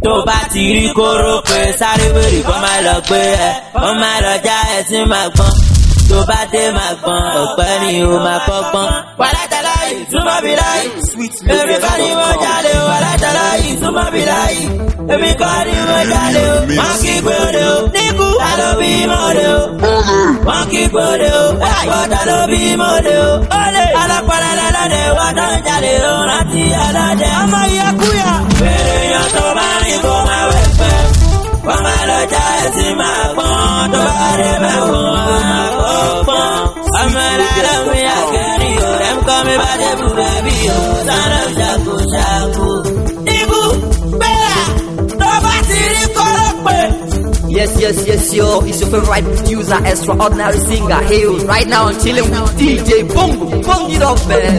tó bá ti rí kóró pé sáré wèrè kó má lọ pé kó má lọ já tí máa gbọ́n tó bá dé máa gbọ́n ọ̀pẹ́ ni ó máa kọ́gbọ́n. wàlátàlá yìí túmọ̀ bí láyì èmi kọ́ ni mo jáde o wàlátàlá yìí túmọ̀ bí láyì èmi kọ́ ni mo jáde o wọ́n kí gbòde o níkú ta ló bí mọ́de o wọ́n kí gbòde o ẹ̀pọ̀ ta ló bí mọ́de o alápàdé lọ́dẹ wọ́n tó ń jáde o rántí ọlọ́dẹ ọmọ ìyàkúyà. fèrè yan tó bá rìn kó máa wẹ̀ pẹ́ wọ́n máa lọ já ẹ̀sìn máa gbọ́n tó bá dé máa gbọ́n máa gbọ́n. ọmọ ìlànà mi àkẹ́rì o rẹ̀ ń kọ́ mi bá dé bù bẹ́bí o sáré ṣàkóṣàkó. ibú bẹ́ẹ̀ tó bá ti rí kọ́rọ́ pé. Yes, yo. It's your favorite producer, extraordinary singer. Hey, right now I'm chilling with DJ Bongo. Bong it up, man.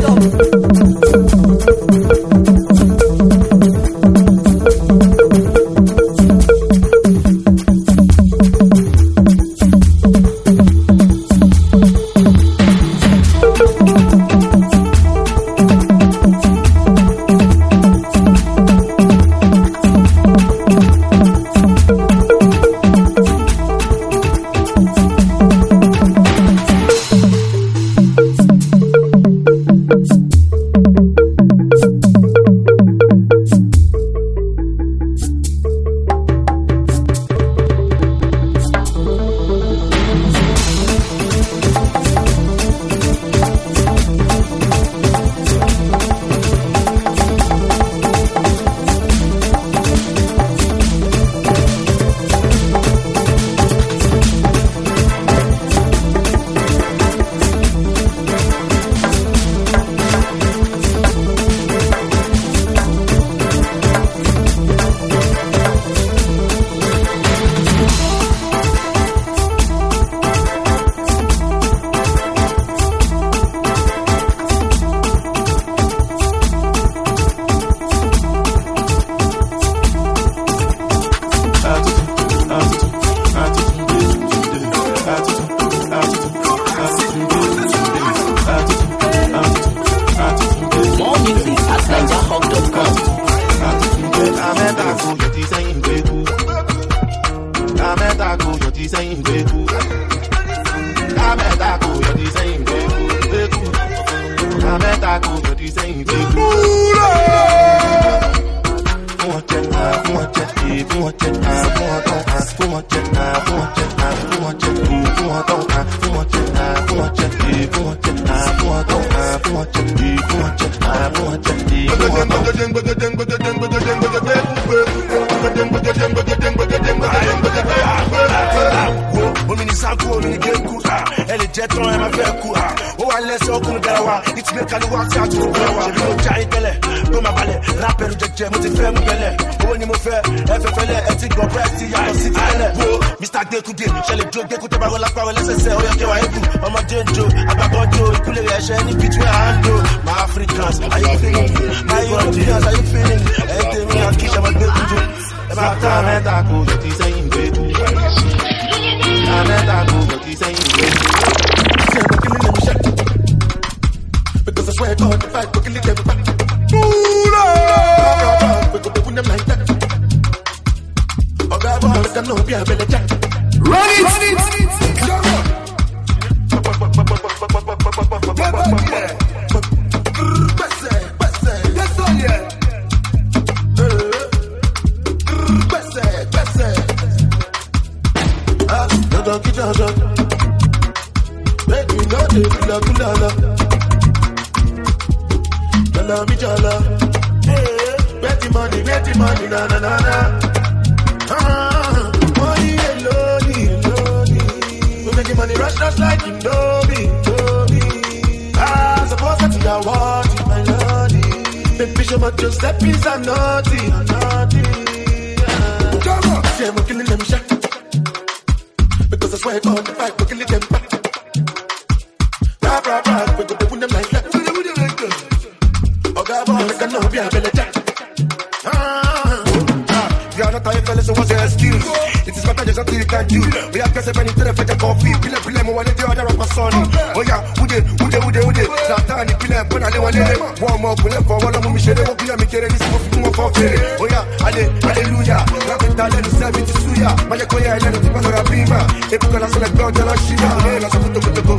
We are pressing penny to the fetch a coffee. Pile mo wale the other of my son. Oh yeah, who they Zlatan ìpínlẹ̀ bọ́nà lé wọn lélẹ̀. Wọ́n ọmọ ọkùnrin kan wọ́n lọ́mú mi ṣeré. Wọ́n bí mi kéré ní sí mo fi mú wọn fọ́ kéré. Oya, aleluya, lápẹ̀ta lẹ́nu sẹ́mi ti súyà. Má jẹ́ kó yẹ ẹlẹ́nu tí pàṣẹ ra bímà. Ebi kan lásán lẹ́gbẹ́ ọjọ́ lọ ṣíyà. Olè lọ sọ fún togotogo.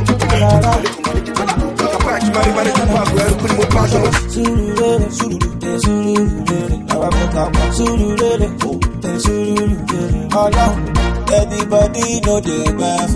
Kàpá ẹ̀kí máa rí balẹ̀ kápá àgbẹ̀ ẹrú kú ni mo bá aṣọ. Surulere, surulere, our make up. Surulere, surulere, alone. Anybody know the bath?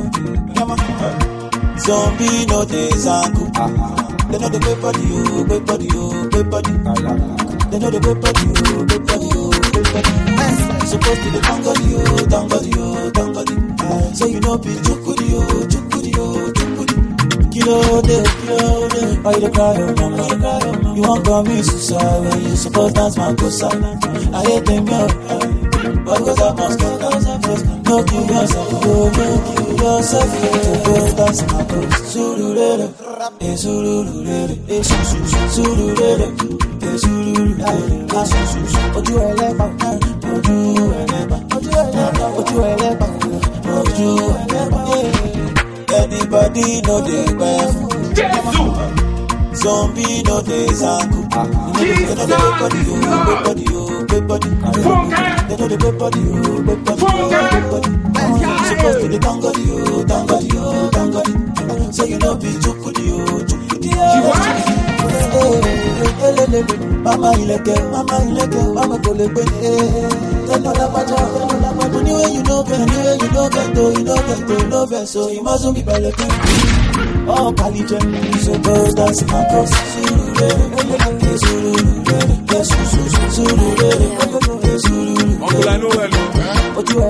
Zombie know the zanku. They know the good body, oh, good body, oh, good body. They know the good body, oh, good body, oh, good body. Supposed to be tangody, oh, tangody, oh, tangody. So you know be chukudi, oh, chukudi, oh, chukudi. Kilo de, why you cry, oh, mama? You won't call me suicide when you supposed dance my cosa. I hate them, yo. But cause I must go, no kill yourself, no kill yourself. Go dance my cosa. Surulere, surulere, surulere, surulere. Ojú ẹlẹ́pà, ojú ẹlẹ́pà, ojú ẹlẹ́pà, ojú ẹlẹ́pà, ojú ẹlẹ́pà. Anybody know the bath? Zombie know the zanku. They know the good body, oh, good body, oh, good body. They know the good body, oh, good body, oh, good body. Supposed to be tangody, oh, tangody, oh, tangody. So you know be chukudi, oh, chukudi, oh. Mama ileke, mama kolekwe. Anyway you know get to love it, so you mustn't be baleke. Oh, Kalije, so go dance my cross. Uncle, I know hello. What you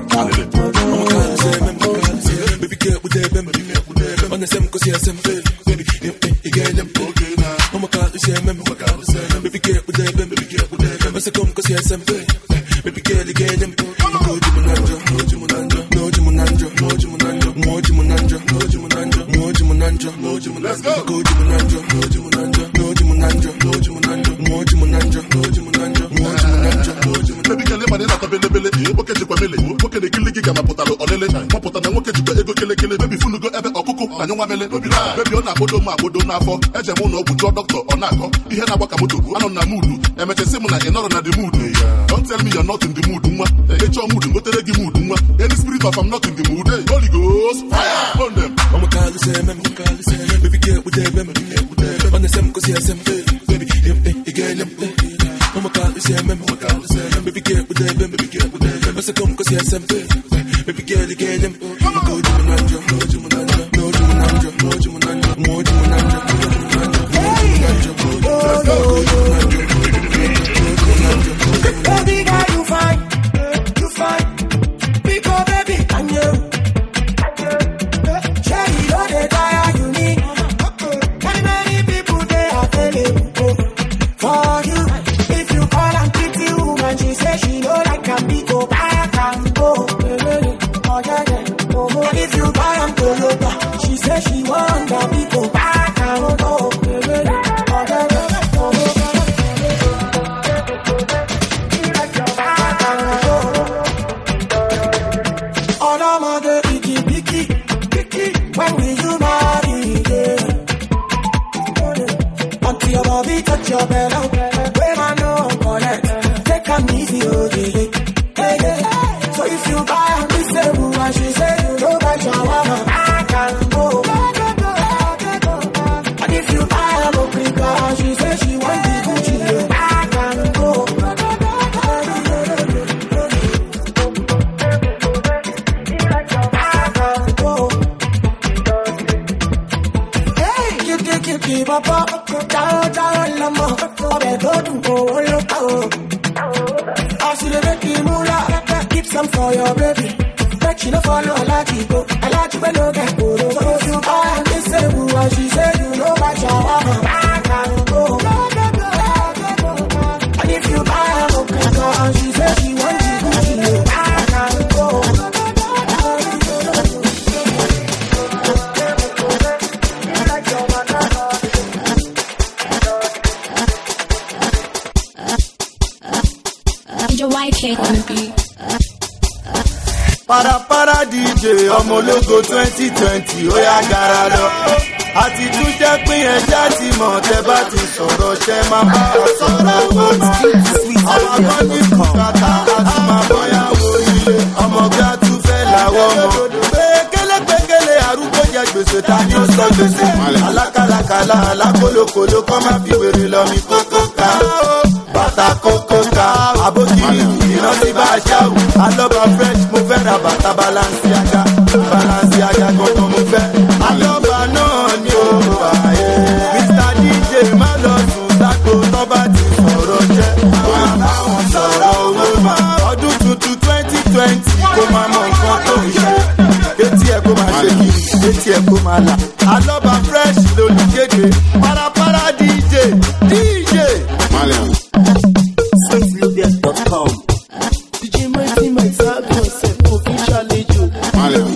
baby girl with them, on the same cause you're some baby, again them okay now. I'm a car, you say, baby girl with them, I say come cause you're some baby girl again them. No Jimunanja, no Jimunanja, no Jimunanja, no Jimunanja, no Jimunanja, no Jimunanja, no Jimunanja, no Jimunanja. Let's go. Go Jimunanja, no Jimunanja, no Jimunanja, no Jimunanja, no Jimunanja, no Jimunanja, no Jimunanja, no Jimunanja. Baby girl, man, na tabelebele, boke ji kwamele, boke de kili giga na potalo olele, mo potana nwoke ji ego kele baby funu go ebe okuku na nwa mele, baby ona bodo na afọ, eje mu na obujo doctor ona akọ, ihe na agbaka moto, anọ na mood, emechesi mu na inoro na the mood. Don't tell me you're not in the mood, nwa. Echo mood, ngotere gi mood, nwa. Any spirit of I'm not in the mood, Holy Ghost, fire, burn them. I'm a call the same, baby girl with them, on the same cause you're some baby, again them. I'm a call the same, baby girl with them, I say come cause you're some baby girl again them. I'm a go Jimunanja, no Jimunanja, no Jimunanja, no Jimunanja, no Jimunanja, no Jimunanja, baby girl, you fine. Because baby, I'm you. Cherry, don't they tire you need. Many people they are available for you. If you call and pretty woman, she say she know like a big go back and go. Oh yeah. And if you buy and Toyota, she say she want a big go back and go. Touch your belly, where I know connect. Take a easy, oh yeah. So if you buy a resale, and she say you know that you wanna, I can go. And if you buy a replica, she say she want the Gucci, I can go. Hey, keep up. Keep some for your baby. But she no follow I like you when you get good. So if you buy this say and she say you know about your mama, I can go. And if you buy a replica and she say she wants you Gucci, I can go. Para DJ ọmọ ológo 2020 ó yá gara lọ. àti tún jẹ́ pín ẹja ti mọ̀ tẹ́ bá ti sọ̀rọ̀ ṣẹ́ máa bá a sọ̀rọ̀ owó náà. ọmọ kan ní kùkàtà àti máa bọ́yàwó ilé ọmọ gbá tún fẹ́ làwọn ọmọ. pékélé arúgbó jẹ gbèsè ta ni ó sọ gbèsè. alákàlàkàlà alákòlòkòlò kọ́ máa fi wèrè lọ mi kókó ká. bàtà kókó ká àbókìrì ìrántí bá a ṣáwù. alọ́ba fresh mo fẹ́ ra bàtà Balenciaga gbọ̀ngàn mo fẹ́. alọ́ba náà ni ó wà ẹ́. Mr DJ má lọ sùn sáko tó bá ti sọ̀rọ̀ jẹ́. àwọn àbáwọn sọ̀rọ̀ owó máa. ọdún tuntun 2020 kó máa mọ nǹkan tó ń ṣe. etí ẹ̀ kó máa ṣe kiri etí ẹ̀ kó máa là. alọ́ba fresh lolùkéde parapara DJ. sweetloaded.com. DJ Mighty Mike's concept official lejo. Malian.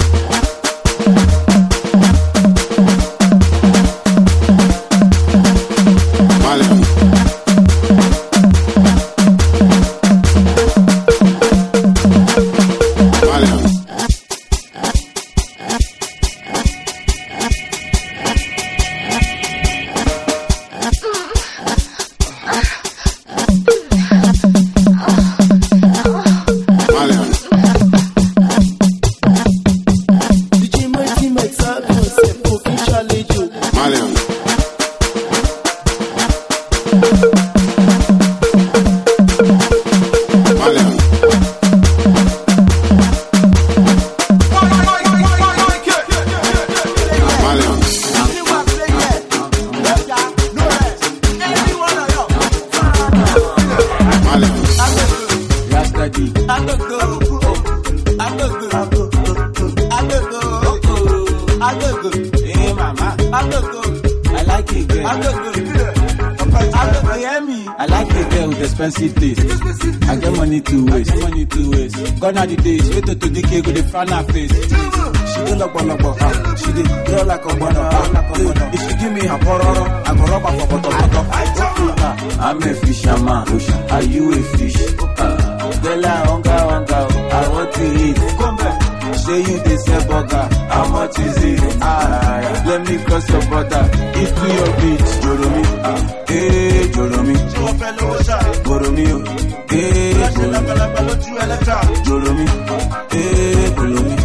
Expensive taste. I get money to waste. Gone are the days. Wait till the cake with the frown her face. She do look. She did draw like a bono. If she give me a pororo, I go rub her for bottom. I'm a fisherman. Are you a fish? Girl, I hunger. I want to eat. Come back. Say you they sell burger. How much is it? Let me cross your border. Eat to your beach. Joromi. Hey, Joromi. Joromi. Hey, Joromi. Hey, Joromi.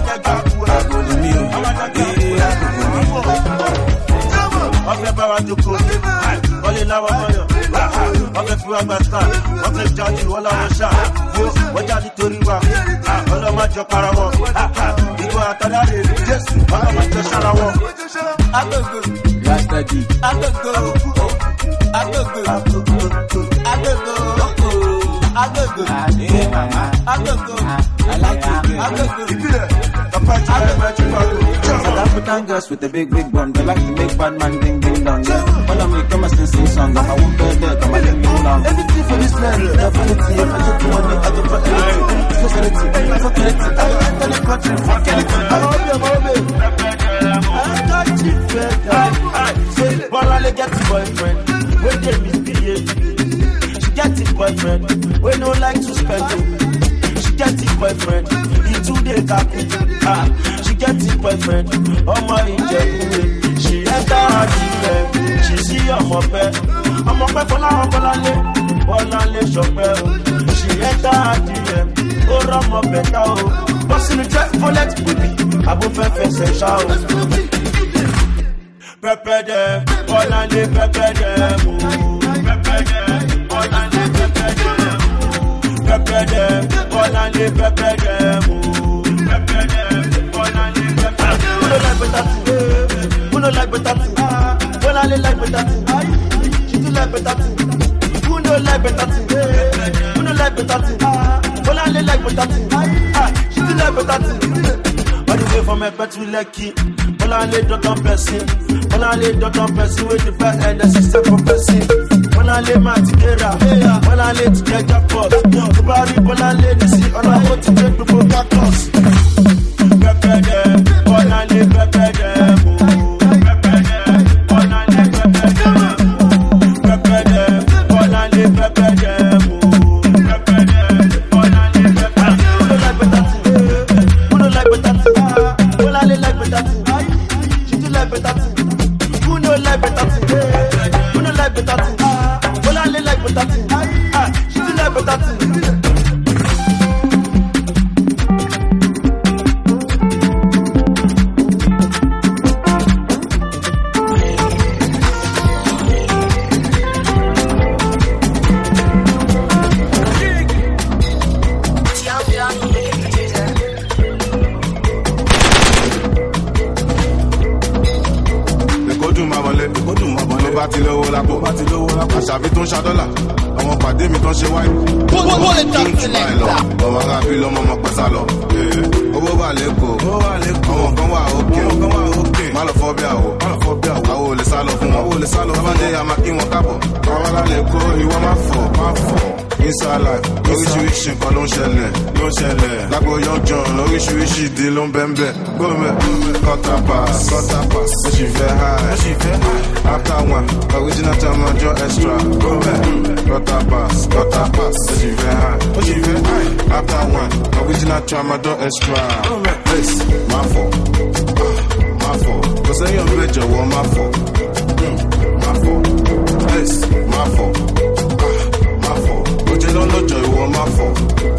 Ọ̀fẹ́ bá wa jókòó, ọlẹ́ láwọn ọmọyọ̀, ọ̀fẹ́ fún àgbà star, ọ̀fẹ́ jáde wọ́n láwọn ṣá, wọ́n jáde torí wa, ọlọ́mọjọ para wọn, ìgò àtàdá rè rí Jésù, ọlọ́mọjọ sára wọn. Agogo, Rastadi, agogo, agogo, I like it. South African girls with a big bum, they like to make bad man ding dong. Follow me, come and sing song. I won't be there, come and let me along. Everything for this land, definitely. If I get the money, I go for anything. Facility, I go enter the country, fuck anything. I got you, say, Bolale get a boyfriend, when they misbehave. She get a boyfriend, we don't like to spend it. She get a boyfriend, he too dey kaku. She get a boyfriend, oh my inject. She enter her deep, she see ọmọ pẹ́ Bolale ṣọpẹ́ o. She enter her deep, ó rọmọ bẹ̀ta o. Bọ́sìnì jẹ́ fọ́lẹ́t bèbí, abúfẹ́fẹ́ ṣẹ̀ṣá o. Pẹ́pẹ́ dẹ̀, Bolale pẹ́pẹ́ dẹ̀ mú. Pẹ́pẹ́ dẹ̀, Bolale pẹ́pẹ́ dẹ̀ mú. Pẹ́pẹ́ dẹ̀, Bolale pẹ́pẹ́ dẹ̀ mú. Pẹ́pẹ́ dẹ̀, Bolale pẹ́pẹ́ dẹ̀ mú. Who no like better thing? Who no like better thing? Bolale like better thing. She do like better thing. Who no like better thing? Who no like better thing? Bolale like better thing. She do like better thing. All the way from my pet to Lekki. Bolale don't person. Bolale don't person with the fair and the system for person. Bolale matidera. Bolale to get jackpot. Nobody Bolale to see all I want to get people got lost. Pepe dem, Bolale pepe dem. Pepe dem, Bolale pepe dem. Pepe dem, Bolale pepe dem. Pepe dem, Bolale pepe dem. Who no like better thing? Who no like better thing? Bolale like better thing. She do like better thing. àṣàbí tó ń ṣàdọ́là àwọn pàdé mi tó ń ṣe wáyé. ọmọ arábí lọmọ ọmọ pẹ́sà lọ. owó wà lẹ́kọ̀ọ́ àwọn kan wà òkè má lọ fọ́ bí àwọ̀ àwọn olè sá lọ fún wọn. sábàdé àmà kí wọn kábọ̀. àwọn alálẹ̀ kó ìwọ má fọ̀. inside life oríṣiríṣi nǹkan ló ń ṣẹlẹ̀ lágbo young john oríṣiríṣi ìdí ló ń bẹ́ńbẹ́. gómẹ̀ quarter pass ó sì fẹ́ high after one original time ọjọ́ extra. gómẹ̀ quarter pass ó sì fẹ́ high after one original time ọjọ́ extra. place má fọ̀ kò sẹ́yìn ọ̀gbẹ́ jọ̀wọ́ má fọ̀ place má fọ̀. lọ́jọ́ ìwọ máa fọ̀.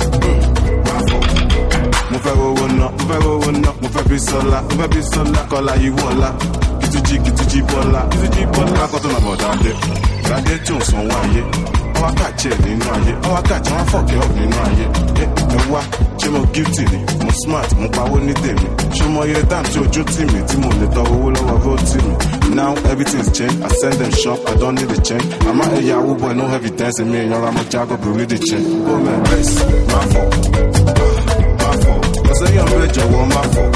mo fẹ́ owó náà mo fẹ́ bí sọ́lá kọ́lá ìwọ ọ̀la kìtújì bọ́lá lákọ̀tún náà bọ̀ dáadé tí ò sanwó ayé ọwọ́ kàjẹ́ nínú ayé ọwọ́ kàjẹ́ wọn fọ̀kẹ́ ọ̀ nínú ayé ẹ wá ṣé mo guilty ni mo smart mo pawó ní tèmi ṣé mo yẹ dáàmú tí ojú tì mí tí mo lè tọ owó lọ́wọ́ bó tì mí. Now everything's changed. I send them shop. I don't need a change. I'm not a Yahoo boy, no heavy dancing. Me and your I'm a jago, but with the chain. Oh man, place my fault. I say I'm rich, I want my fault.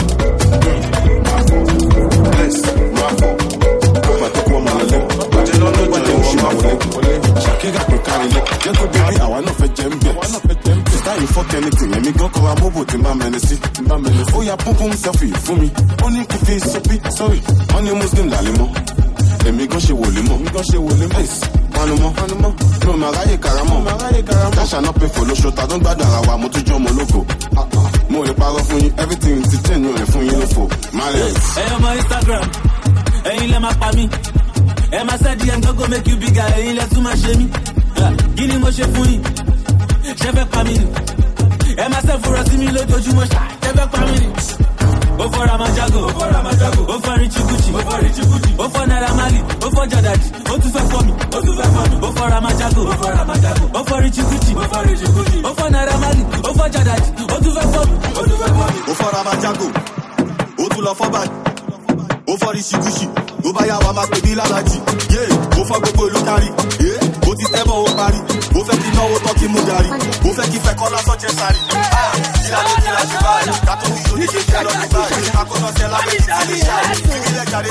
Place my fault. I took one my lip. But you don't know what you want my fault. Shaki got me carrying it. Just to be I want to fetch them. That you fuck anything. Let me go call a mobile to my menace. Oh yeah, pum pum selfie for me. Only if it's sorry. Only Muslim lalimo. Èmi gan ṣe wòlímọ̀. Panumọ́. Ló máa ráyè karamọ́. Cash and not pay for lóṣù ta tó ń gbádùn ara wa mo tún jọ́ ọmọ ológo. Mo lè parọ́ fún yín everything ti change mi ò lè fún yín lófo. Malẹ̀. Ẹyọ ọmọ Instagram, ẹ̀yin lẹ máa pa mí. Ẹ máa sẹ́ DM go make you bigger, ẹ̀yin lẹ tún máa ṣe mí. Kí ni mo ṣe fún yín? Ṣé fẹ́ pa mí ni? Ẹ máa sẹ́ fúnra sí mi lójoojúmọ́, ṣé fẹ́ pa mí ni? Ó fọ́ra máa jágò, ó fọ́ Richie Gucci, ó fọ́ Naira Marley, ó fọ́ Jadaji, ó tún fẹ́ fọ́ mi, ó fọ́ra máa jágò, ó fọ́ Richie Gucci, ó fọ́ Naira Marley, ó fọ́ Jadaji, ó tún fẹ́ fọ́ mi, ó fọ́ra máa jágò, ó tún lọ fọ́ bàjẹ́, ó fọ́ Richie Gucci, ó bá yà wá máa pè ní lálàjì, ó fọ́ gbogbo ìlú kárí, ó ti tẹ́ bọ̀ ó parí, ó fẹ́ kí náwó tọ́ kí mú gàrí, ó fẹ́ kí fẹ́ kọ́ lásán jẹ́ sáré. Ìlànà ṣe báyìí, kátó ní ìlú níṣe jẹ́ lọ́dún báyìí, akọ́nà ṣe lábẹ́ ìdílé ṣáà, ìbílẹ̀ jàre.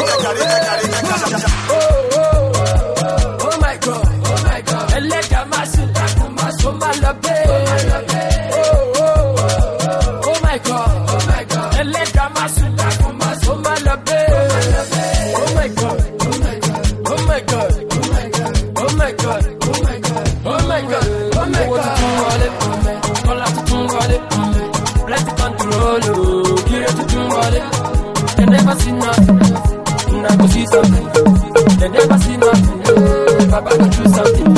Oh my God, ẹlẹ́dàá máa sùn dákun máa sọ máa lọ bẹ́ẹ̀. Oh my God, ẹlẹ́dàá máa sùn dákun máa sọ máa lọ bẹ́ẹ̀. Oh my God, oh my God, oh my God, oh my God, oh my God, oh my God, oh my God. Owó tuntun wọlé, kọ́lá tuntun wọlé, plenty control, kiri tuntun wọlé. They never see nothing, I go see something. They never see nothing, Baba go do something.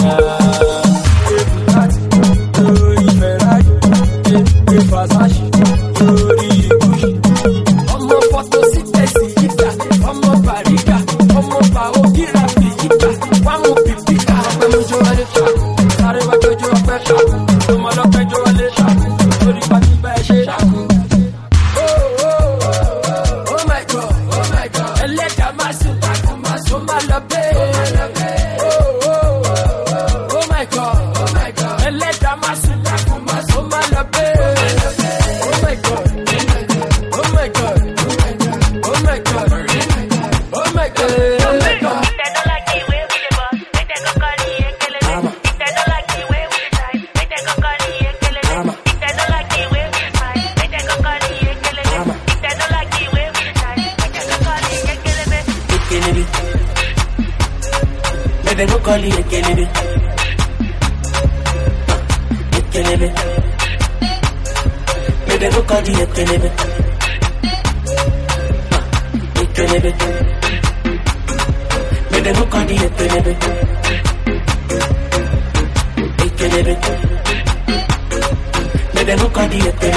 Versace, Gucci. Ọmọ photo sí tẹ̀sí yíká, ọmọ Bariga, ọmọ Bao Gira Fìyíká, wá mú pìpìkà. Ọpẹ́ mojú wọlé ṣàkó, sáré wá tójú ọpẹ́ ṣàkó, ọmọ ọlọ́pẹ́ jó wọlé ṣàkó, orí pàtí bá ẹ ṣe ṣàkó. Oh my God, ẹlẹ́dàá máa sùn dákun máa sọ máa lọ bẹ́ẹ̀. Oh my God, ẹlẹ́dàá máa sùn dákun máa sọ máa lọ bẹ́ẹ̀. Oh my God, oh my God, oh my God, oh my God. They go call you Ekelebe. They go call you Ekelebe. They go call you Ekelebe. everybody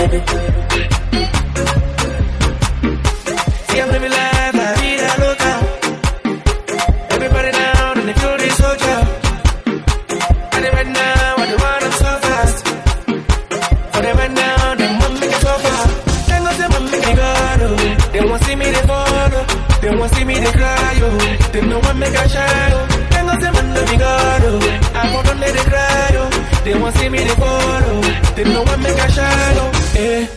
see, I'm living life, la vida loca. Everybody down and they feel the soldier. And they right now, I do want them so fast. For them right now, they want me to so far. They gon' say, "Mama, me God, oh." They won't see me, they follow. They won't see me, they cry, oh. They know I make a shine, oh. They gon' say, "Mama, me God, oh." I won't let they cry, oh. They won't see me, they follow. They know I make a shine, oh. Yeah.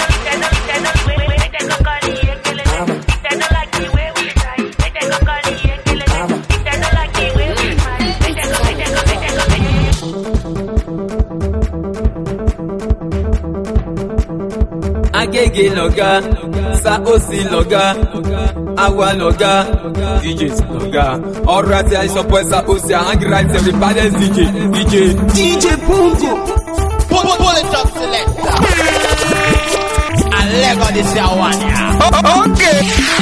Agege loga, Saosi loga, Awa loga, DJs loga. Alright, I support Saosi, I hang right every baddest DJ Bungo, pull it up, selector. And let go this your one, yeah. Okay.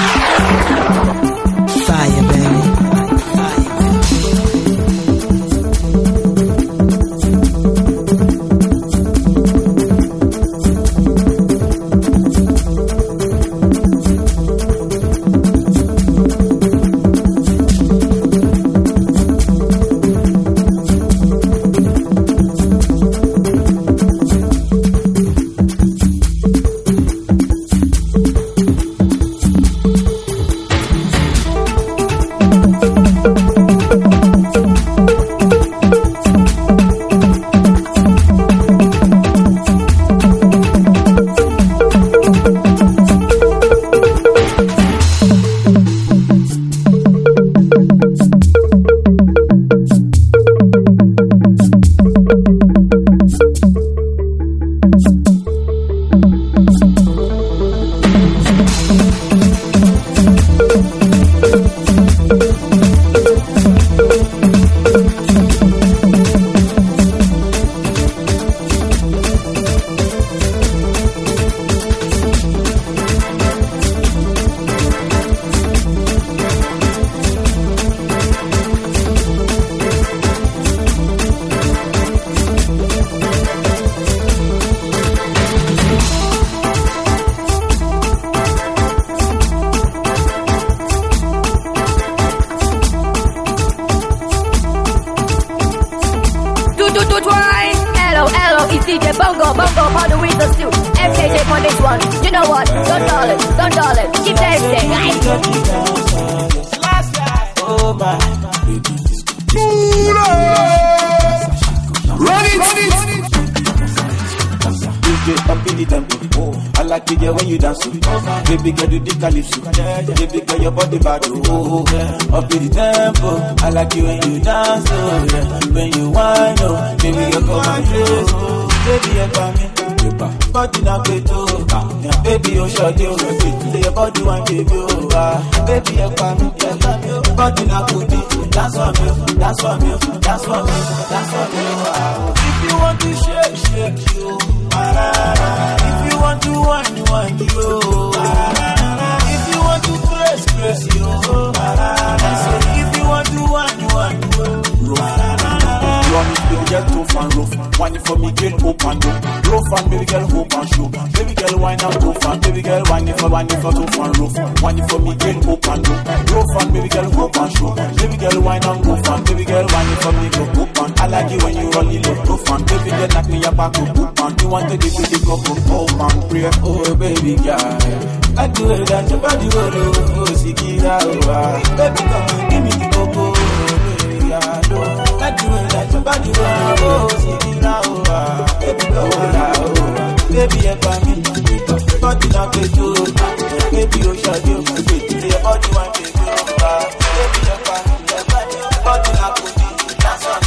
Fire, baby. Baby girl, do the calypso. Baby girl, your body bad, oh, yeah. Up in the tempo, I like you when you dance, oh, yeah. When you whine, oh, baby girl, come and close, oh. Baby, you come in, body na beto, yeah. Baby, you short, you say your body one baby, oh, baby, you come in, body na goodie, dance for me, dance for me, dance for me, dance for me, If you want to shake, shake you, if you want to whine, whine you. If you want to press you. If you want to one. You want me to baby girl tough and rough. Whine for me girl open door. Rough and baby girl hope and show. Baby girl whine and tough and baby girl whine for tough and rough. Whine for me girl open door. Rough and baby girl hope and show. Baby girl whine and tough and baby girl whine for me go open. I like you when you run it low tough and baby girl knock me your back up and you want to give me the cup of hope and pray. Oh baby girl, I do it that your body will oh Sikira oh baby come and give me the coco baby girl, I do it that your body will oh Sikira oh baby come on baby help me body not be too baby oh shut you baby your body want to go baby help me body not be that's what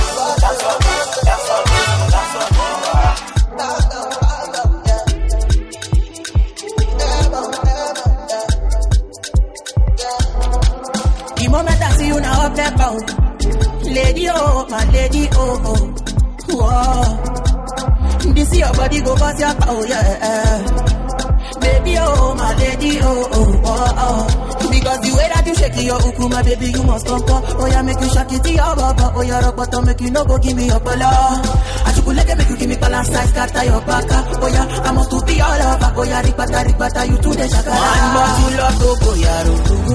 The moment I see you now up there, lady, oh, my lady, oh, oh, whoa. This your body go past your power, yeah. Baby, oh, my lady, oh, oh, oh, oh. Because the way that you shake your uku, my baby, you must come up. Oh, yeah, make you shake it to your baba. Oh, yeah, rock bottom, make you no go give me your pala. I should make you give me balance size. scatter your baka. Oh yeah, I must to be all over. Oh yeah, ripata, you to the shaka. One bottle of Togo yaro.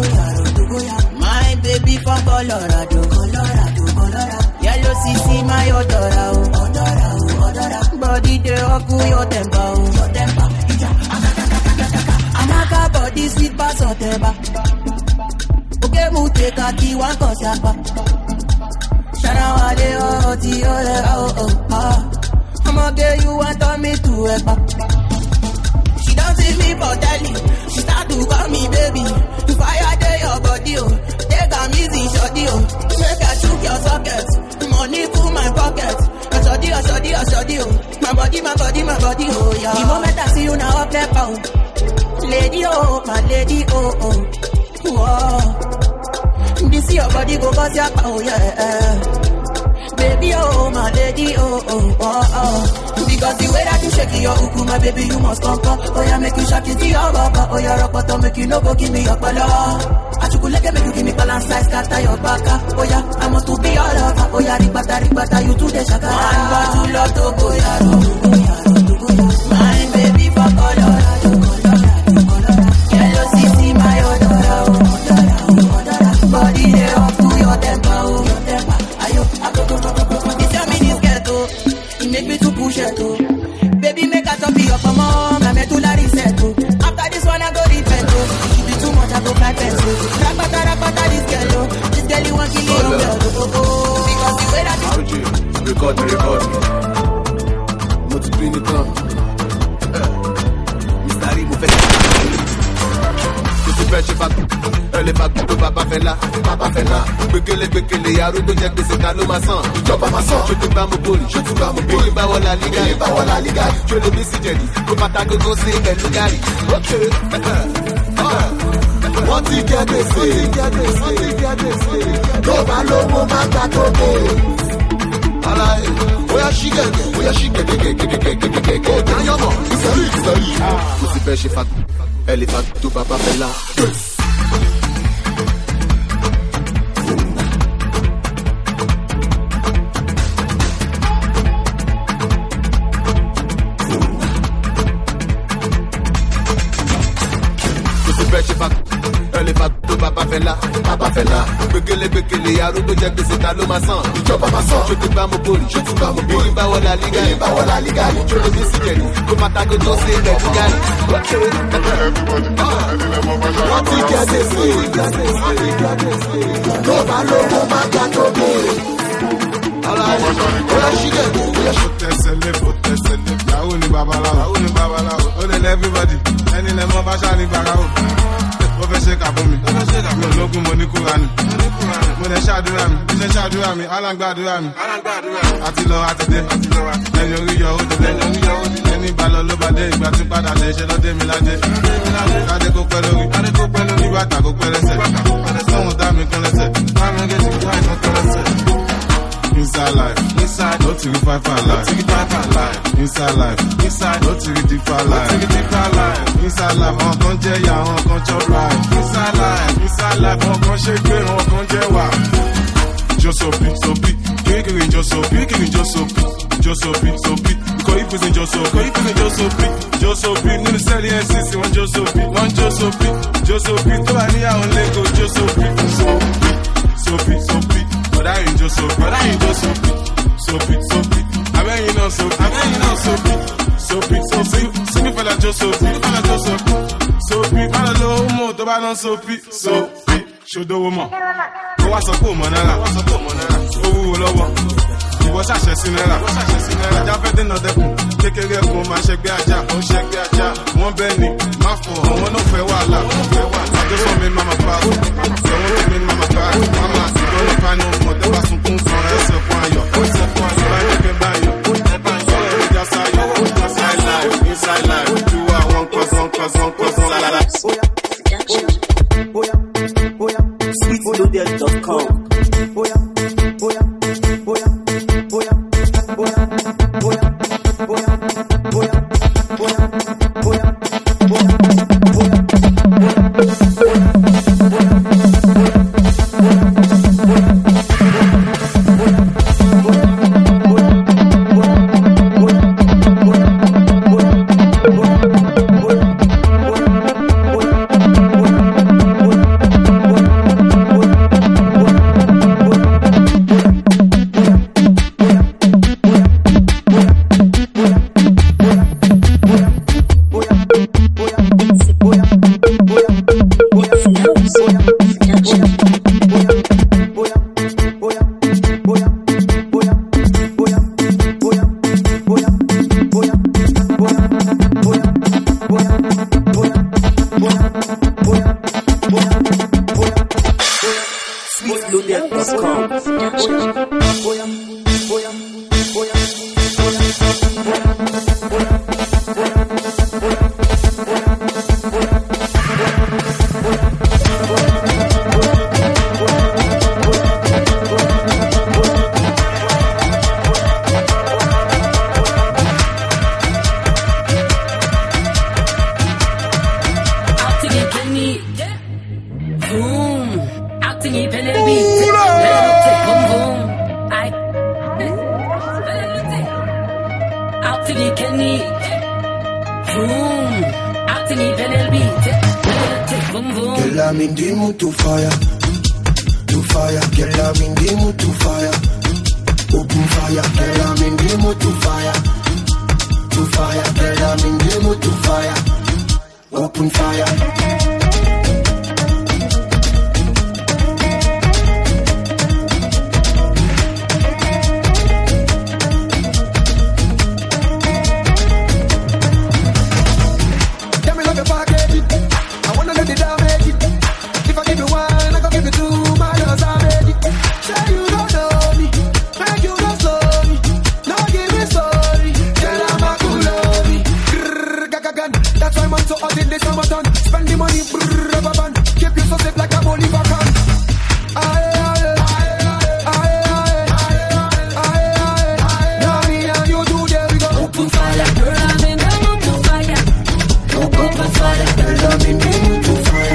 My baby from Colorado. Yellow CC my odora. Body they oku your temper. Amaka body sweet pass oteba. Okay, mute kaki one kosapa. Sharawale oh ti oh. I'ma get you and turn me to a pop. She don't see me for telly. She start to call me baby. To fire day your body oh. Take a easy shorty oh. Make her choke your socket. Money full my pocket. A shorty oh. My body oh yeah. The moment I see you now up there pound. Lady oh, my lady oh. Whoa. This your body go cause your power yeah. Baby oh, my lady oh. Because the way that you shake your uku, my baby, you must come. Oh yeah, make you shake it to your baba. Oh yeah, rock bottom, make you no go give me your pala. Achukuleke make you give me balance size, scatter your baka. Oh yeah, I must to be all over. Oh yeah, ripata, you to the shaka. Man, but you love to go yaro. My baby for Colorado. Yellow CC my odora. Body they up to your temper. Ayo, this your mini skirt oh. It make me to push it oh. Baby make a top up for mom. I'm to la reset oh. After this one I go repent oh. If it too much I go fly fence oh. Rapata this girl oh. This girl you want kill your girl oh. Because the way that you record multiply the time. Mr. Rimo fait elle est pas de papa fait là. Bekele yaro to jẹ gbèsè ta ló máa san. Ìjọba máa san. Ṣé ti bá mo boli? Èyí bá wọlá lígàrí. Ṣé lè mí sí jẹ̀dí? Kó pátá gógó sí pẹ̀lú gàrí. Wọ́n ti jẹ gbèsè. Tó bá lówó máa gbà tó dé. Bóyá ṣí gẹ̀gẹ̀. Kò dáyọ̀ mọ̀. Ìsọ̀rí. Mo ti fẹ́ ṣe fa. Elle est pas tout papa fait là. Elle est pas tout papa fait là. Bekele yaro to jẹ gbèsè ta ló máa san. Ìjọba máa san. Ṣé ti bá mo boli? Èyí bá wọlá lígàrí. Ṣé lè mí sí jẹ̀dí? Kó pátá gógó sí pẹ̀lú gàrí. Wọ́n ti jẹ gbèsè. Tó bá lówó máa gbà tó dé. Bóyá ṣí gẹ̀gẹ̀. Faut tẹ̀sẹ̀ lé. Yahoo ni babaláwo. Ó lè lẹ́ everybody. Ẹni lẹ́mọ́ bá ṣáà ní gbàgbọ́. Ó fẹ́ ṣe kà fún mi. Mi ò lókun mo ní Kúránì. Mo lè ṣàdúrà mi. Alágbàdúrà mi. Àti lọ àti dé. Ẹni orí yọ ó dé. Ẹni ìbálò ló bá dé. Ìgbà tí padà dé ṣe lọ́dé mi ládé. Kádé kó pẹ́ lórí. Ìbàtà kó pẹ́ lẹ́sẹ̀. Sọ́hun dá mi kán lẹ́sẹ̀. Bámi gé ti kí àìsàn kán lẹ́sẹ̀. Inside life, no to be five life. Inside life, no to be deeper life. Inside life, on kan jẹ ya, on kan chop life. Inside life, on kan ṣe gbé, on kan jẹ wà. Josopi, kiri Josopi. Kò yí pèsè Josopi. Nínú sẹ́ẹ̀lì NCC, wọ́n Josopi. Josopi, tó bá níyàwó lẹ́kọ̀ọ́ Josopi. Sopi. But I ain't just soapy. Soapy. I mean you know soapy. Sing it for that just soapy. Soapy. I don't know more to buy no soapy. Show the woman. Go what's up, woman? Oh, lover. You was a sinner. Ajá fẹ́ dènà dẹ́kun. Kékeré kan máa ṣẹgbẹ́ ajá. Wọ́n bẹ́ẹ̀ ni, máa fọ̀. Àwọn náà fẹ́ wàhálà. Àdéhùn mi máa pa. Sẹ̀wọ́n mi máa pa. Mama àti gbọ́dọ̀ fánú. Mọ̀tẹ́ bá sunkún fún ẹsẹ̀ fún ayọ̀. Báyọ̀ kẹ́ báyọ̀. Ìjà sáyọ̀. Inside life. Do I want cause. Sweetloaded.com. to the Kenny. Boom. Out to the NLB. Boom, boom. Girl, I'm in the mood to fire. To fire. Girl, I'm in the mood to fire. Open fire. Girl, I'm in the mood to fire. To fire. Girl, I'm in the mood to fire. Open fire. Spend the money, rubber band. Keep you so safe like a Bolivar can. Now me and you do there we go. Open fire, girl, I'm in the mood to fire. Open fire, girl, I'm in the mood to fire.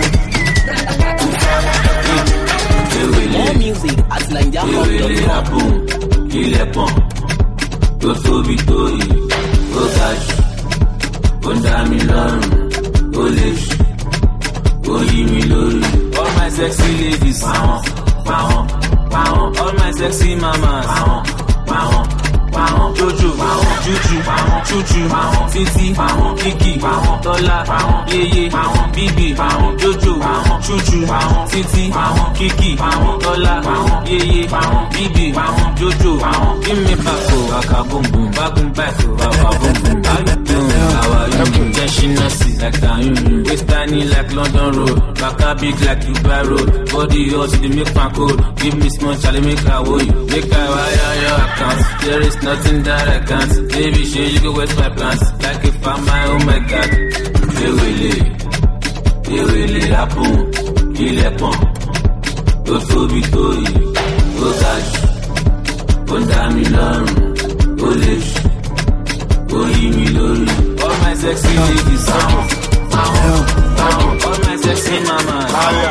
More music at LanjaHub.com. Il est bon, tout sauvé, tout y, au gage, on t'a mis l'homme. All my sexy ladies, all my sexy mamas, Jojo, Juju, Chuchu, Titi, Kiki, Tola, Yeye, Bibi, Jojo, Chuchu, Titi, Kiki, Tola, Yeye, Bibi, Jojo. Give me back, Baka boom boom, back back, Baka boom boom. How you doing? How are you? Tension nasty like that, waist tiny like London Road, Baka big like Dubai Road, body hot, they make my code. Give me small, Charlie, make I hold you, make I wire your account. There is nothing that I can't. Baby, sure you go waste my plans. Like if I'm my, oh my God. They will happen. Il est bon. Tout sauvé, tout y. Au gage. On t'a mis l'homme. Au lèche. Au yimilori. All my sexy ladies. All my sexy mamas.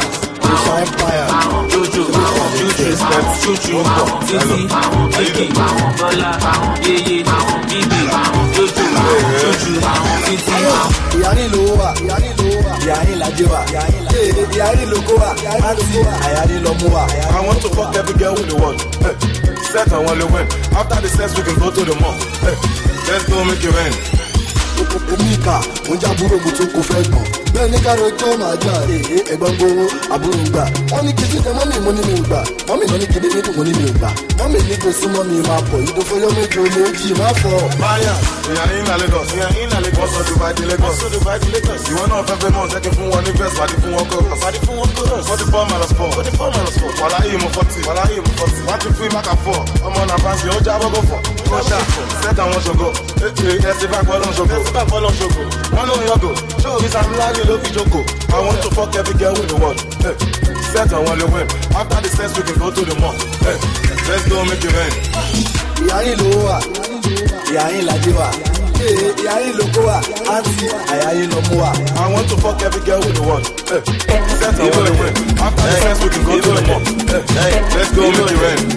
Jojo, Chuchu, Titi, Kiki, Tola, Yeye, Bibi, Jojo, Chuchu, Titi. Yari lowa, Yari lajewa, Yari lokowa, Ayari lomowa. I want to fuck every girl in the world. Hey. Set I want to win. After the sex we can go to the mall. Hey. Let's go make it rain. Omika, Munja Buru Mutu Kufego. Then you got a Joma, Ebango, Aburunga. Only give the money milba. Mommy, money give it to money milba. Mommy, need to see money mapo. You don't follow me to the Jima for. Maya, we are in Lagos. We are in Lagos. Also divide the Lagos. You want to have every month. I can phone one invest. But if you want to, but if you want to, 44 minus 4. 44 minus 4. While I am 40. While I am 40. 1 to 3 back and 4. I'm on a pass. Your job will go for. Go shot. Set I want to go. Let's see back while I'm to go. One on your go. Show me some love, you love Joko. I want to fuck every girl in the world. Hey. Set I want to win. After the sex we can go to the mall. Hey. Let's go make it rain. Yari lowa, Yari lajewa, Yari lokowa, Auntie, Ayari lomowa. I want to fuck every girl in the world. Hey. Set I want to win. After the sex we can go to the mall. Hey. Let's go make it rain.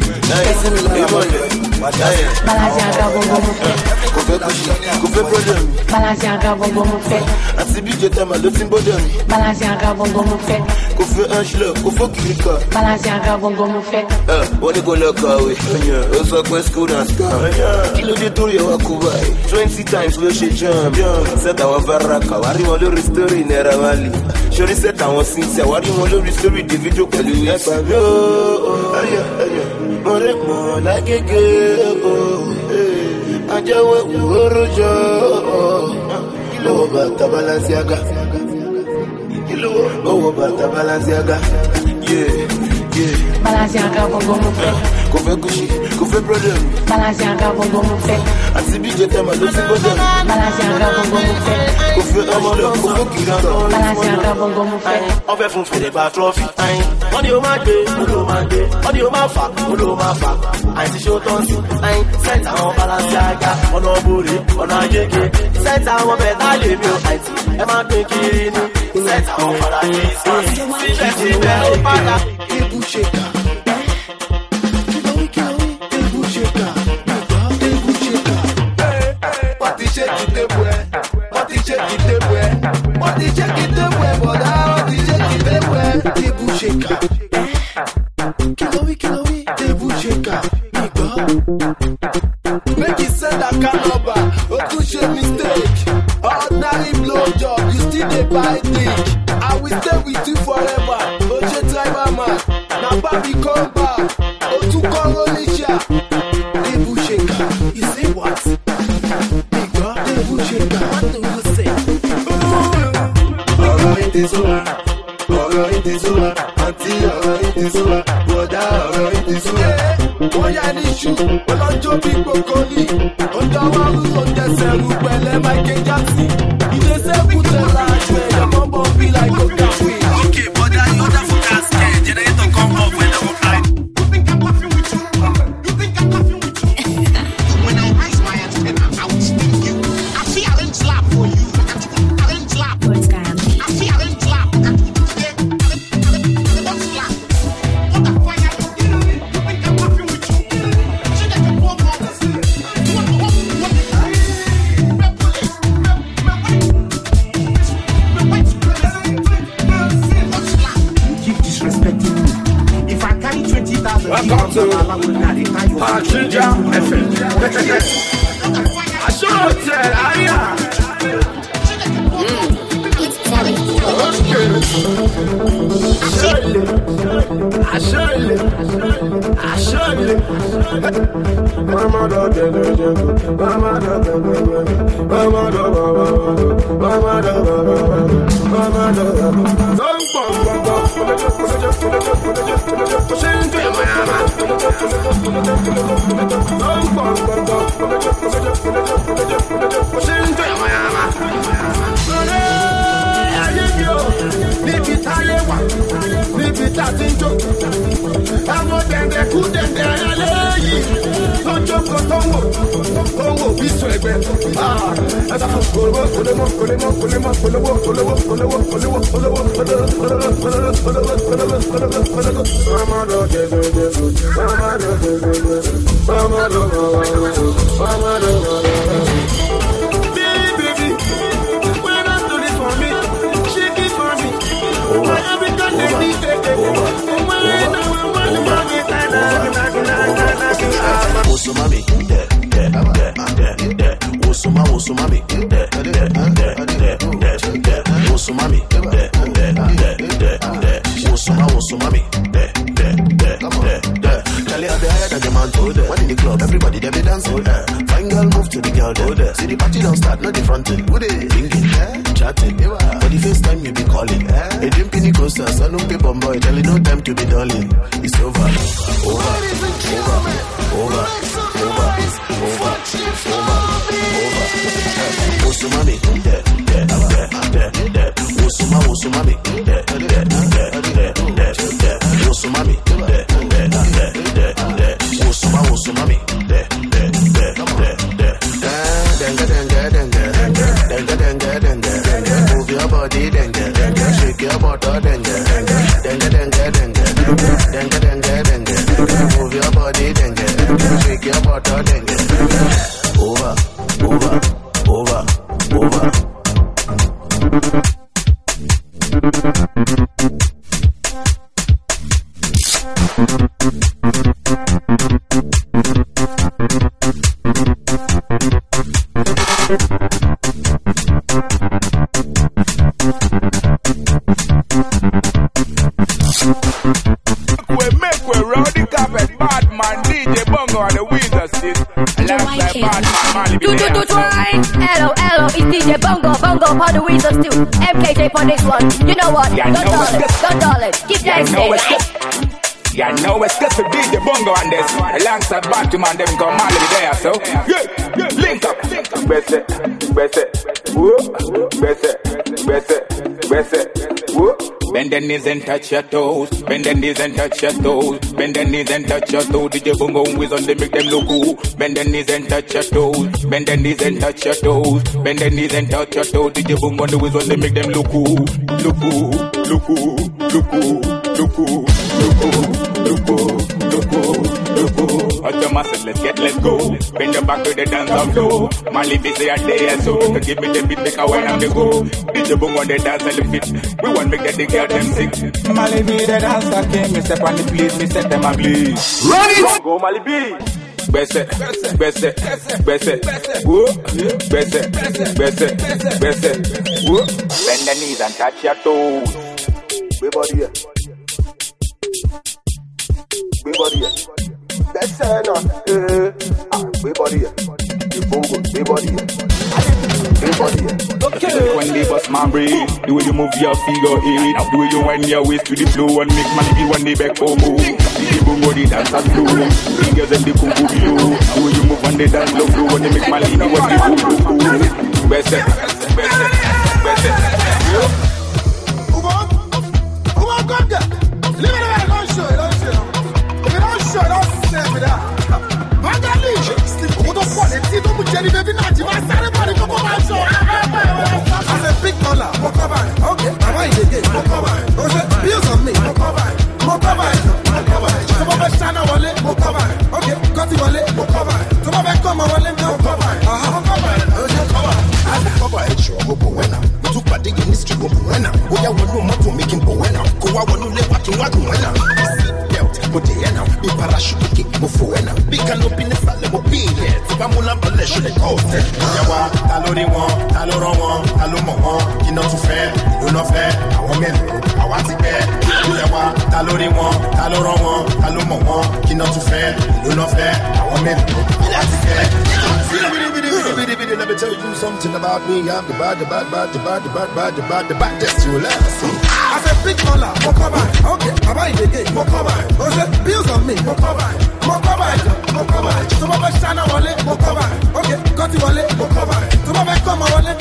Balaziaga bongo moufe. Koufe problem. Balaziaga bongo moufe. Asibi jeta ma le fin bodem. Balaziaga bongo moufe. Koufe anjle, koufe kirika. Balaziaga bongo moufe. On est collé kawe. On s'en quest school dans scam. Kilo de tour yo akubai. 20 times we she jam. Set our baraka. Wari mo le story nera wali. Shori set our sincere. Wari mo le story the video pẹ̀lú yes. Aya. More mo la gege. Ajawe uorojo. Kilo bata Balenciaga. Kilo bata Balenciaga. Yeah. Balenciaga bongo moufe. Koufe Gucci, koufe problem. Balenciaga bongo moufe. Asibi jeta ma le fin bodem. Balenciaga bongo moufe. Koufe anjle, koufe kirika. Balenciaga bongo moufe. On fait fún fèrè bá trọ́fì. Wọ́n ní o máa gbé, wọ́n ní o máa fà, àìsí ṣó tán sí. Sẹ́ǹtì àwọn Balenciaga, ọ̀nà òbòrè, ọ̀nà agége. Sẹ́ǹtì àwọn bẹ̀tà lè mi ò àìtì, ẹ máa pín kiri ní. Sẹ́ǹtì àwọn Fàlàjì sí. Síbẹ̀síbẹ̀ ó padà. Ebu ṣèkà. shaker. Kilo we, table shaker. Make it send a canova, Okushe mistake. Ordinary blow job, you still dey buy dick. I will stay with you forever, Oje driver man. Now Bobby come back, Otu Koronisha. Table shaker, you say what? Big girl, table shaker, what do you say? Alright, it is over. Alright, it is over. Auntie, alright, it is over. Brother, alright, it is over. Bóyá ní ṣú, ọlọ́jọ́ bí gbókòlì. Ọjọ́ wa rú oúnjẹ sẹ́rù pẹ̀lẹ́ Michael Jackson. Ilé sẹ́kù tẹ̀lá aṣọ ẹ̀yọ́ mọ́bọ̀ bí like Okafe. Okay, but that you order for gas care, generator come up when they work right. You think I'm laughing with you? You think I'm laughing with you? When I raise my antenna, I will sting you. I see arrange slap for you. Arrange slap. I see arrange slap. Arrange slap. What the fuck? Welcome to Patricia FM. I should tell Aya. Níbi táyé wà, níbi tá ti ń jó. Àwọn dẹ̀ndẹ̀ kú dẹ̀ndẹ̀ ẹlẹ́yìí. Tó ń jókòó tó ń wò bí sọ ẹgbẹ́. Ẹ sá fún kòlówó. Baby, when I do this for me, shake it for me. Wosomami, Wosomami, Tell you the higher than the man told her. One in the club, everybody they be dancing. Fine girl move to the girl there. See the party don't start, not the fronting. Who they drinking, chatting? For the first time you be calling. A dream pinny coaster, son of paper boy, tell you no time to be darling. It's over. Wosomami, Wosomami, move your body, shake your body, move your body, shake your body, over. We roll the carpet, Batman, DJ Bongo and the Wizards still. Alongside Batman, Mali be there. Hello, it's DJ Bongo on the Wizards too. MKJ for this one. You know what? Don't doll it. Keep that straight. Yeah, no excuse for DJ Bongo and this. Alongside Batman, them come Mali be there, so. Yeah, link up. Bend the knees and touch your toes. Bend the knees and touch your toes. Bend the knees and touch your toes. DJ Bongo is on the make them look cool. Bend the knees and touch your toes. Bend the knees and touch your toes. Bend the knees and touch your toes. DJ Bongo is on the make them look cool. Look cool. Automatic, let's go. Bend your back to the dance on flow. Mali be say a day and so you can give me the beat, make a wine and the go. DJ boom on the dance and the beat. We want make the girl them sick. Mali be the dance king, me step on the place, me set them a blaze. Run it! Go Mali B. Bese, whoa, bese, whoa. Bend the knees and touch your toes. We body here. We body here. That's no. We body here. The bongo, we body here. We body here. Okay. When they bust my brain, the way you move your figure eight, the way you wind your waist to the floor and make money be one day back for move. The bongo, the dance and flow. Fingers and the kumbu below. The way you move on the dance floor, when they make money be one day back for move. Bese. Come there. Leave it there. Don't show it. If you don't show it, don't stay with that. Vangali. Who don't fall? It's too much. Baby, not you. I'm sorry, but you come and show. As a big dollar, okay. I'm right again. Bills on me. Some of us China wallet. Okay. Got it wallet. Some of us come wallet. Let me tell you something about me. I'm the bad, that's your last. I said big dollar, okay, I buy it again, bills on me, some of us China wallet, okay, got it wallet, some of us come wallet,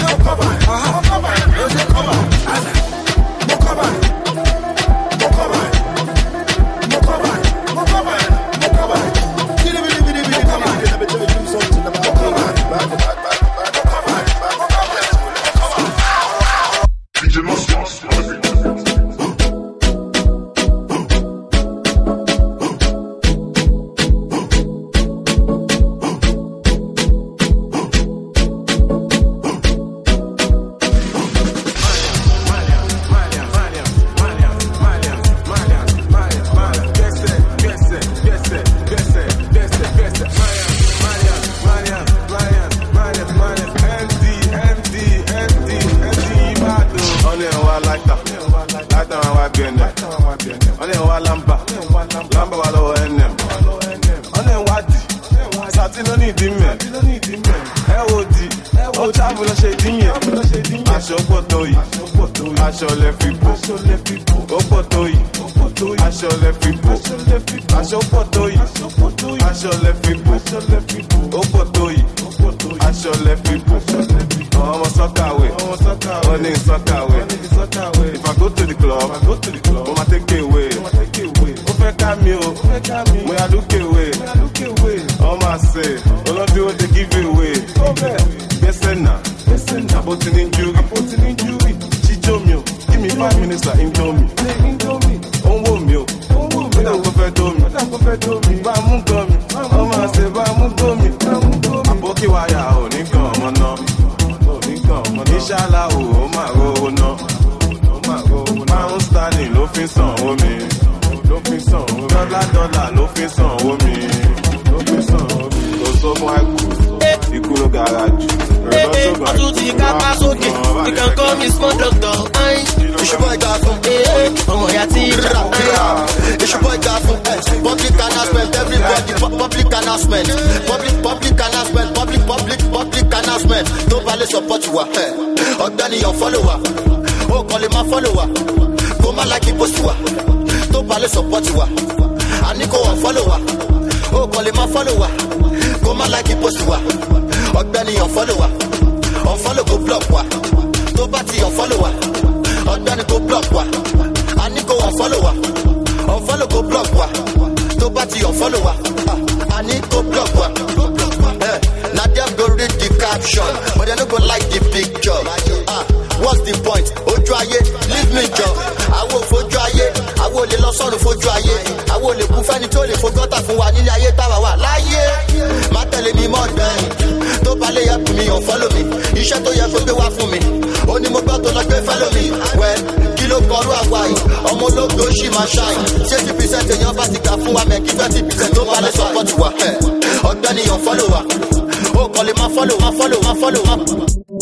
àwọn olè lọ sọ́run fojú ayé àwọn olè kú fẹ́ni tó lè fo gọ́tà fún wa nílé ayé táwa wà láyé má tẹ̀lé mi mọ́ dẹ́yìn tó balẹ̀ yẹ fún mi ò fọ́lọ́ mi iṣẹ́ tó yẹ kó gbé wá fún mi ó ní mo gbọ́ tó lọ gbé fẹ́lọ́ mi wẹ́ kí ló kọrú àwa yìí ọmọ olóògbé ó sì máa ṣáì 60% èèyàn bá ti gbà fún wa mẹ́kí 20% tó balẹ̀ sọ́pọ̀tù wa ọ̀gbẹ́ni ò fọ́lọ́ wa ó kọ́ lè má fọ́lọ́.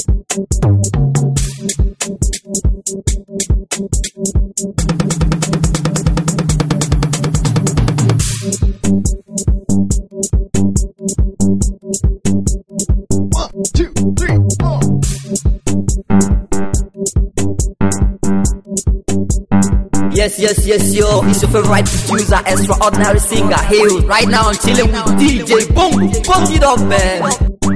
Yes, yo. It's your favorite producer, extraordinary singer, Hail. Right now I'm chilling with DJ Bongo. Pump it up, man.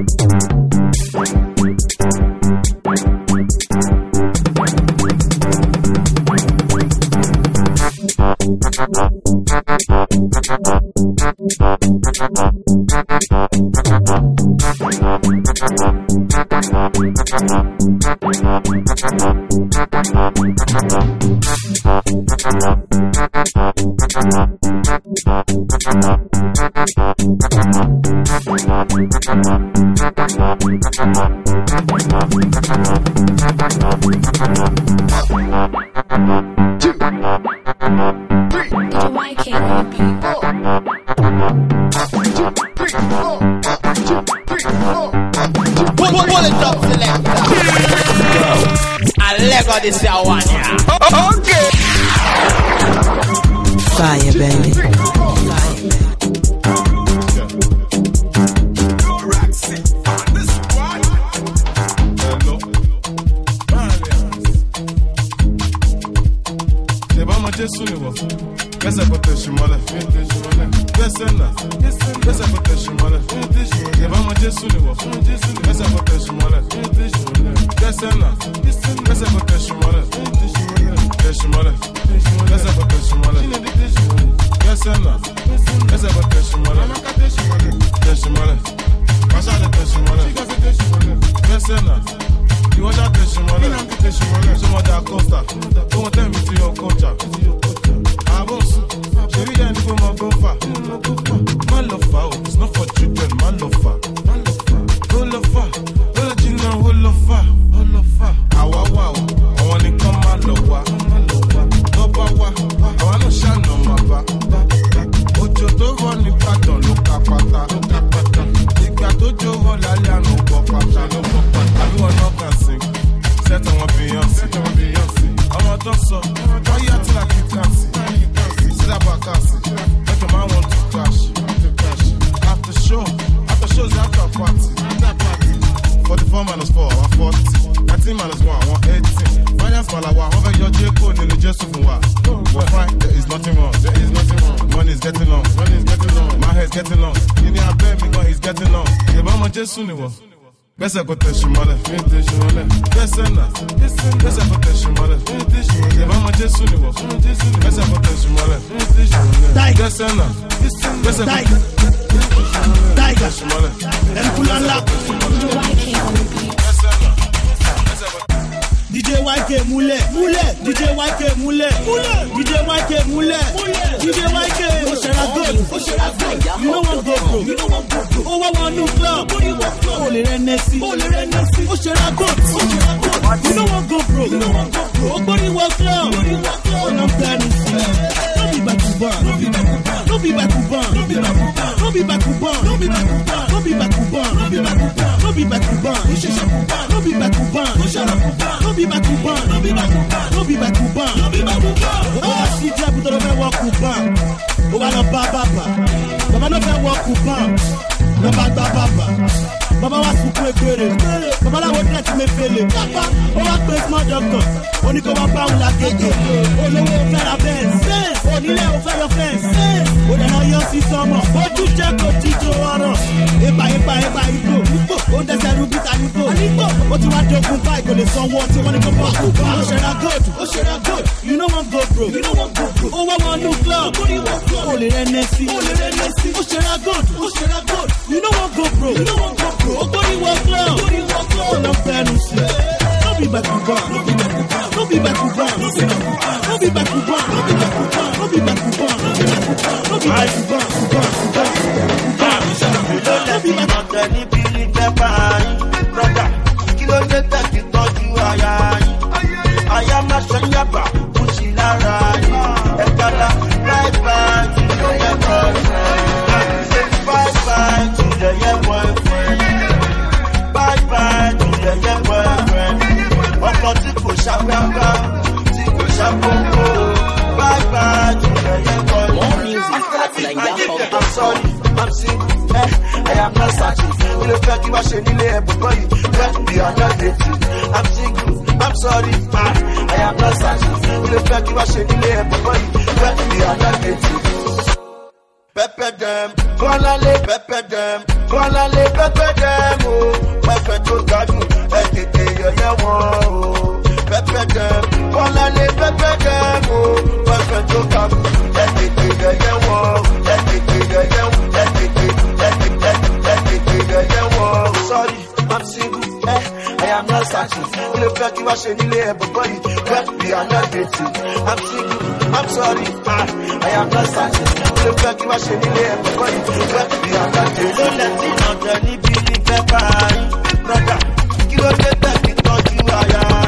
This is one, yeah. Okay. Fire, baby. Besa kote shimale, besa na, besa kote shimale. Mama Jesu ni wo, besa kote shimale. Besa na, besa kote shimale. Emkulala. DJ YK Mule, DJ YK Mule, DJ YK Mule, DJ YK. You know what go bro? Oh, I want new club. Holy Renesi, oh, Shara go. You know what go bro? Oh, body walk club. Oh, I'm planning. Don't be back to bar. Don't be back to bar. Don't be back to bar. Don't be back to bar. Don't be back to bar. Don't be back to bar. Don't be back to bar. Don't be back to bar. Don't be back to bar. Don't be back to bar. Don't be back to bar. Oh, she just put on a walk to bar. Oh, I love Baba. Baba no fẹ́ walk to bar. No Baba. Baba wa sunkún ekele. Baba la wo dress me fele. Baba, o wa pe small doctor. Oni ko wa pa un la keje. Olówó fẹ́ ra Benz. Onílé o fẹ́ your friends. O de na yo si somo. Ojú jẹ́ kó jíjó ọ̀rọ̀. Epa igbó. O dẹsẹ̀ rú bíta nígbò. O ti wá jogun báyìí kò lè sanwó tí wọ́n ní kó bọ̀. O ṣe ra gold. You know one go bro. O wá wọn new club. O lè rẹ nẹ́sí. O ṣe ra gold. You know one go bro. O gbórí wọ club. O lọ fẹ́nu sí. No be back to bar. No be back to bar. wá ṣe nílé ẹ̀bùkọ́ yìí well we are not dating I'm single I'm sorry I am not searching kí ló fẹ́ kí wá ṣe nílé ẹ̀bùkọ́ yìí well we are not dating. Pepper them, Kualale, pepper them, Kualale, pepper them, oh, pepper to Gadu, Ekete, yeah, oh, pepper them, Kualale, pepper them, oh, pepper to Gadu, Ekete, yeah, oh, Ekete, yeah, oh, sorry, I'm single, I am not searching, look like you are shaking the boy, but we are not dating, I'm single, I'm sorry, I am not searching, look like you are shaking the boy, but we are not dating. Don't let it not any believe brother, you are the best because you are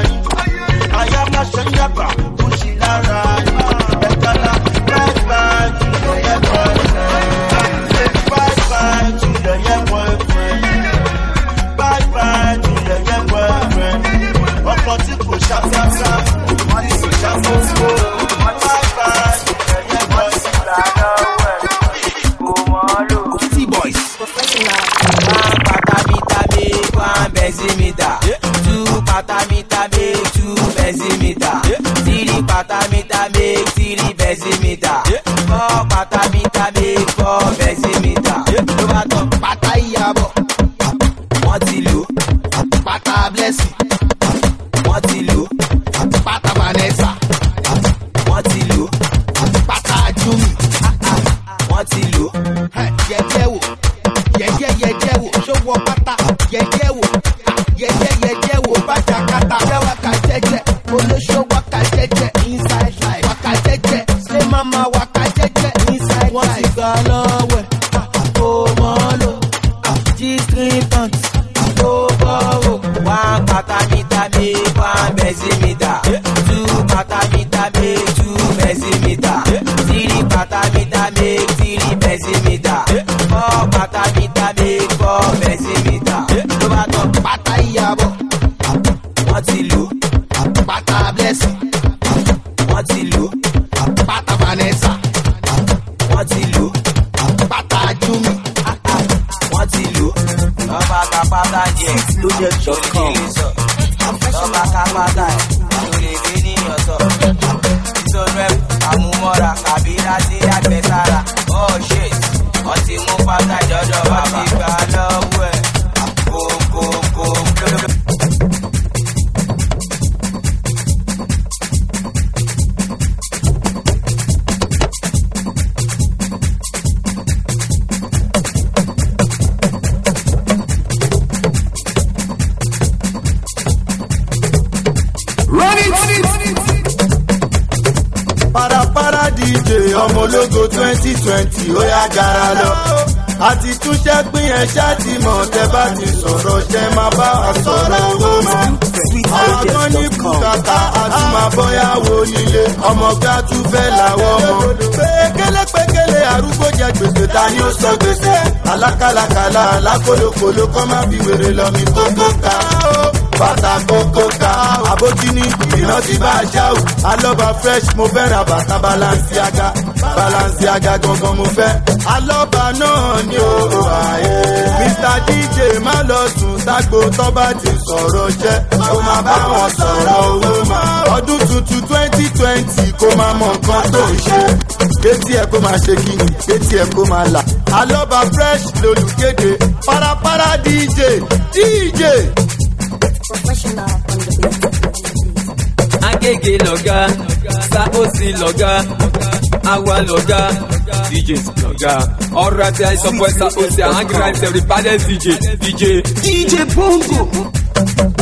I am not showing up, pushing around, bye-bye to the young boyfriend, bye-bye to the young boyfriend, bye-bye to the young boyfriend, ọkọ̀ tí kò ṣàfihàn, wọ́n ní kò ṣàfófó, bye-bye to the young boyfriend, kò wọ́n lò. T-boys. One patamita make one benzimeter. Two patamita make two benzimeter. Three patamita make three benzimeter. Four patamita make four benzimeter. Ló bá tán pátá ìyàbọ̀. Wọ́n ti lò pátá blessing. Wọ́n ti lò pátá Vanessa. Wọ́n ti lò pátá Jumi. Wọ́n ti lò yẹ̀yẹ́ wò yẹ̀yẹ́ wò ṣọwọ́ pátá yẹ̀yẹ́ wò yẹ̀yẹ́ wò bàjá kàtà fẹ́wà kà jẹ́jẹ́ olóṣòwò kà jẹ́jẹ́ inside life wà kà jẹ́jẹ́ ṣé mama wà kà jẹ́jẹ́ inside life. Wọ́n ti gbà lọ́wọ́ kó mọ́ lò G-string pants kó bọ́wọ́. One patamita make one benzimeter. Two patamita make two benzimeter. Three patamita make three benzimeter. Four patamita make four benzimeter. Ló bá tán pátá ìyàbọ̀. Wọ́n ti lò pátá blessing. Wọ́n ti lò pátá Vanessa. Wọ́n ti lò pátá Jumi. Wọ́n ti lò lọ́ba kápátá jẹ́ lóde ṣọ́kàn. Lọ́ba kápátá ẹ̀ lórí ìgbé ní ọ̀sọ̀. Ìṣòro àmúmọ́ra kàbírà sí àgbẹ̀sára. Oh shit, wọ́n ti mú pátá ìjọ́jọ́ bá fi gbà lọ́wọ́ ẹ̀. Kókókó blóbló. Parapara DJ ọmọ ológo 2020 ó yá gara lọ. Àti túnṣẹ́ pín ẹ ṣáàtì mọ̀ tẹ́ bá ti sọ̀rọ̀ ṣẹ́ máa bá wa sọ̀rọ̀ owó mọ́. Àwọn kan ní bùkátà àti máa bọ́yàwó nílé. Ọmọ gbá tún fẹ́ làwọ̀ ọmọ. Pékélé arúgbó jẹ gbèsè ta ni ó sọ gbèsè. Alákàlàkàlà alákòlòkòlò kọ́ máa fi wèrè lọ mi kókó ká. Bàtà kókó ká àbójú ní iná ti bá a já o. Alọ́ba fresh mo fẹ́ ra bàtà Balenciaga gangan mo fẹ́. Alọ́ba náà ni ó wáyé. Mr DJ má lọ sùn ságbo tó bá ti sọ̀rọ̀ jẹ́. Ó máa bá wọn sọ̀rọ̀ owó mà. Ọdún tuntun 2020 kó máa mọ nǹkan tó ń ṣe. Kétí ẹ̀ kó máa ṣe kíni, kétí ẹ̀ kó máa là. Alọ́ba fresh lolùkéde. Parapara DJ. Agége lọ̀gá, Saosi lọ̀gá, Awa lọ̀gá, DJs lọ̀gá. Ọ̀rọ̀ àti àìsàn pọ̀ Saosi, àwọn gírántì everybody DJ Bongo.